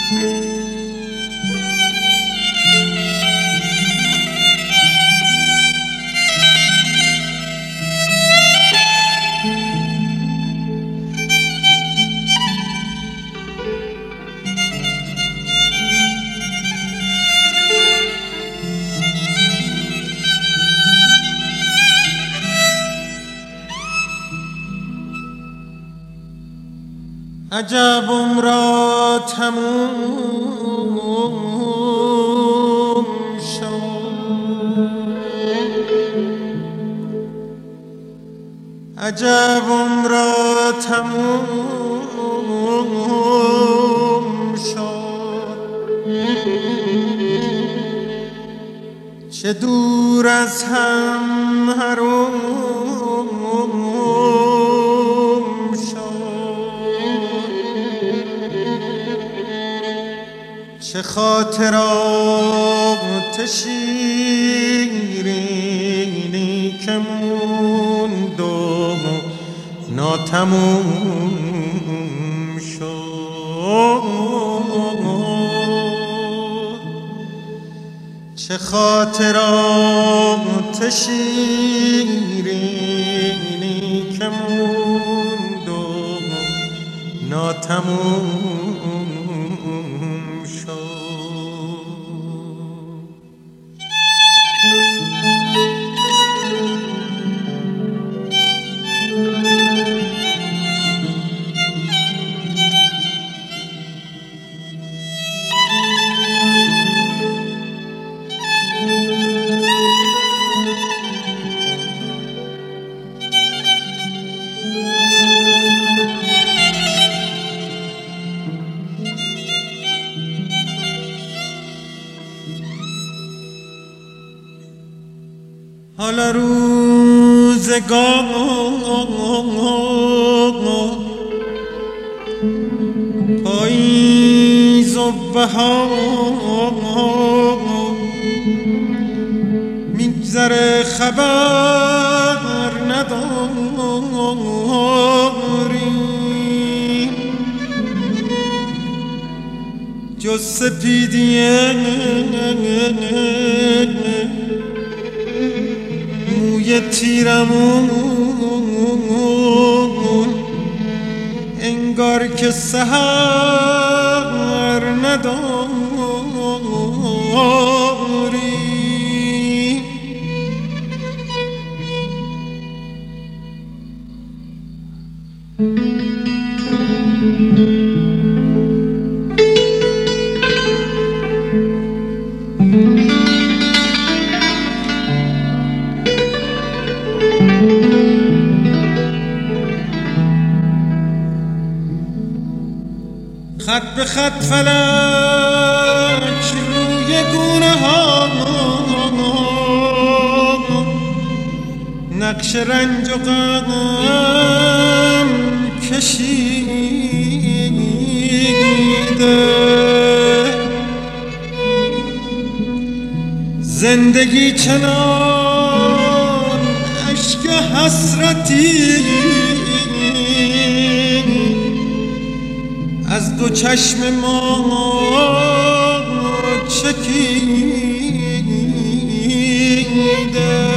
عجبم را تموم شد، عجبم را تموم شد، چه دور از هم حروم چه خاطرات شیرینی که موند و ناتموم شد، چه خاطرات شیرینی که موند و ناتموم شد. حالا روزگار پاییز و بهار میگذره خبر نداریم جز سپیدی موی تیرمون، انگار که سحر نداری. خط به خط فلک روی گونه ها نقش رنج و غم کشیده، زندگی چنان اشک حسرتی از دو چشم ما چکیده.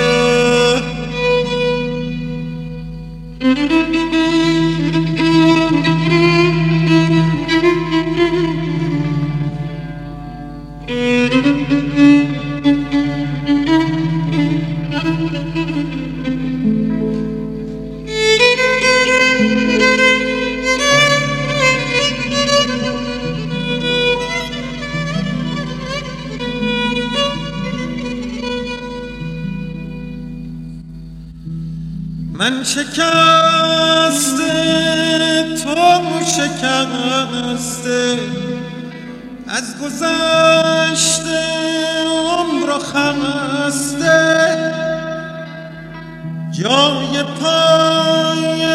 من شکسته تو شکسته از گذشته عمر و خسته، جای پای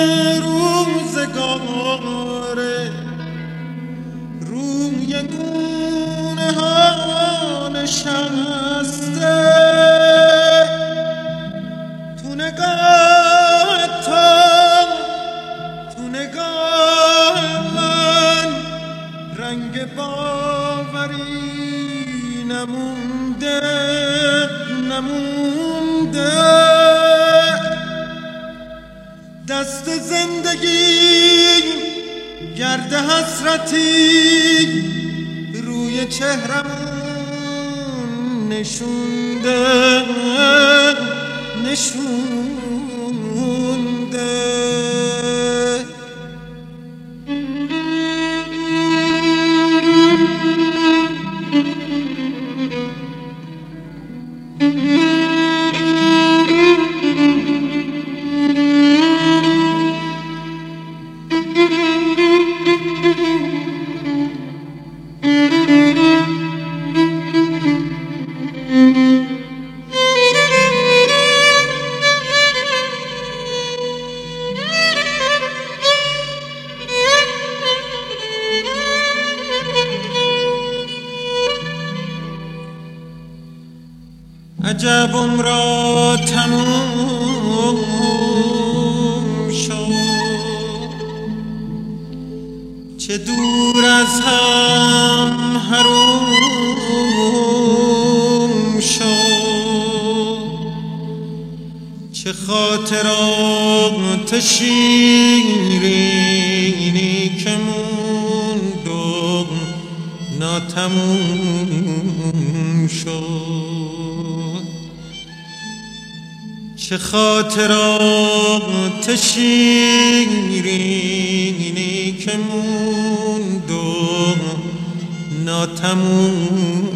روزگاره روی گونه ها نشسته. تو نگاه من رنگ باوری نمونده دست زندگی گرد حسرتی روی چهرمون نشونده عجب عمرا تموم شد چه دور از هم حروم شد چه خاطرات شیرینی که موند و ناتموم شد چه خاطرات شیرینی که موند و ناتموم